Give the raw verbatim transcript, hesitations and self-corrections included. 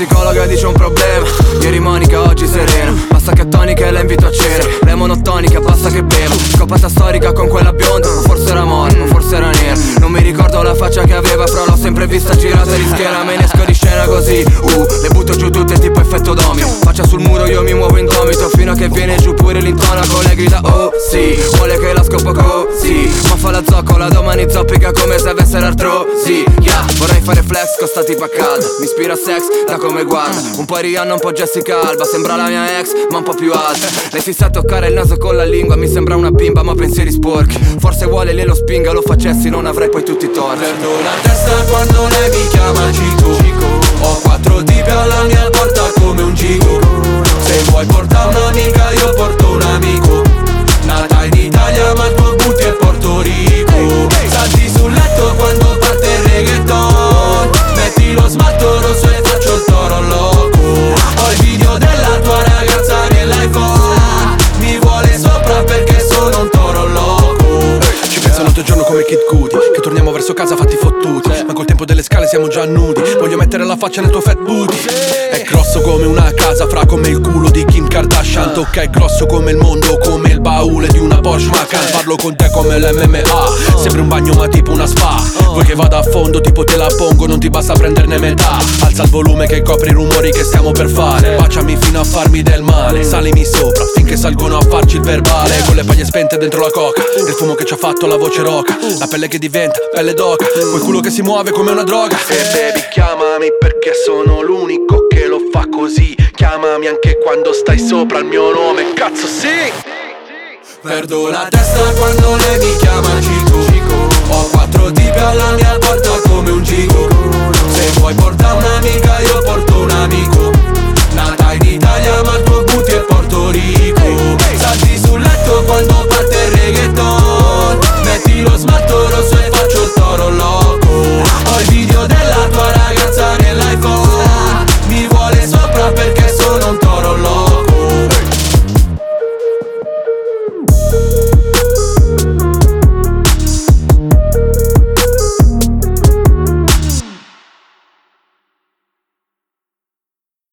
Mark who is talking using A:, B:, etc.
A: psicologa dice un problema. Ieri Monica, oggi serena. Basta che tonica e la invito a cena. Lei monotonica, basta che beva. Scopata storica con quella bionda. Ma forse era morta, ma forse era nera. Non mi ricordo la faccia che aveva, però l'ho sempre vista girata di schiena. Me ne esco di scena così, uh, le butto giù tutte tipo effetto domino. Faccia sul muro, io mi muovo indomito, fino a che viene giù pure l'intonaco. Le grida oh sì, vuole che la scopo così, ma fa la zoccola, domani zoppica come se avesse l'artrosi. Yeah, vorrei fare flex con sta tipa calda. Mi ispira a sex da come guarda. Un po' Rihanna, un po' Jessica Alba. Sembra la mia ex, ma un po' più alta. Lei si sa toccare il naso con la lingua. Mi sembra una bimba, ma pensieri sporchi. Forse vuole lei lo spinga, lo facessi, non avrei poi tutti i torti.
B: Perdo la testa quando lei mi chiama Cico. Ho quattro tipi alla mia porta come un gigo. Se vuoi porta un'amica io porto un amico. Nata in Italia ma il tuo booty è Porto Rico. Salti sul letto quando parte il reggaeton. Metti lo smalto rosso e faccio il toro loco. Ho il video della tua ragazza nell'iPhone. Mi vuole sopra perché sono un toro loco.
C: Ci penso notte e giorno come Kid Cudi, che torniamo verso casa fatti fottuti. Ma col tempo delle scale siamo già nudi. Voglio mettere la faccia nel tuo fat booty. È grosso come una casa, fra come il culo di Kim Kardashian. Tocca è grosso come il mondo, come il baule di una Porsche Macan. Parlo con te come l'M M A. Sembri un bagno ma tipo una spa. Vuoi che vada a fondo tipo te la pongo, non ti basta prenderne metà. Alza il volume che copri i rumori che stiamo per fare. Baciami fino a farmi del male. Salimi sopra finché salgono a farci il verbale. Con le paglie spente dentro la coca. Il fumo che ci ha fatto la voce roca. La pelle che diventa pelle d'oca. Quel culo che si muove come una droga. E baby chiamami perché sono l'unico che lo fa così. Chiamami anche quando stai sopra il mio nome, cazzo sì.
B: Perdo la testa quando lei mi chiama Cico. Ho quattro tipi alla mia porta come un